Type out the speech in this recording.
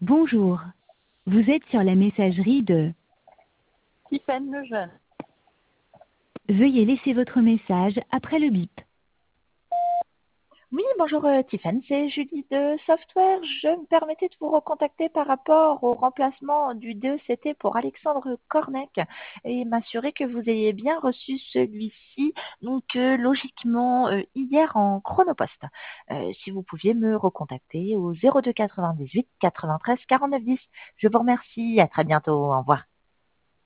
Bonjour. Vous êtes sur la messagerie de Tiffaine Lejeune. Veuillez laisser votre message après le bip. Oui, bonjour Tiffany, c'est Julie de Software. Je me permettais de vous recontacter par rapport au remplacement du DECT pour Alexandre Cornec et m'assurer que vous ayez bien reçu celui-ci, donc logiquement hier en chronopost. Si vous pouviez me recontacter au 02 98 93 49 10. Je vous remercie, à très bientôt, au revoir.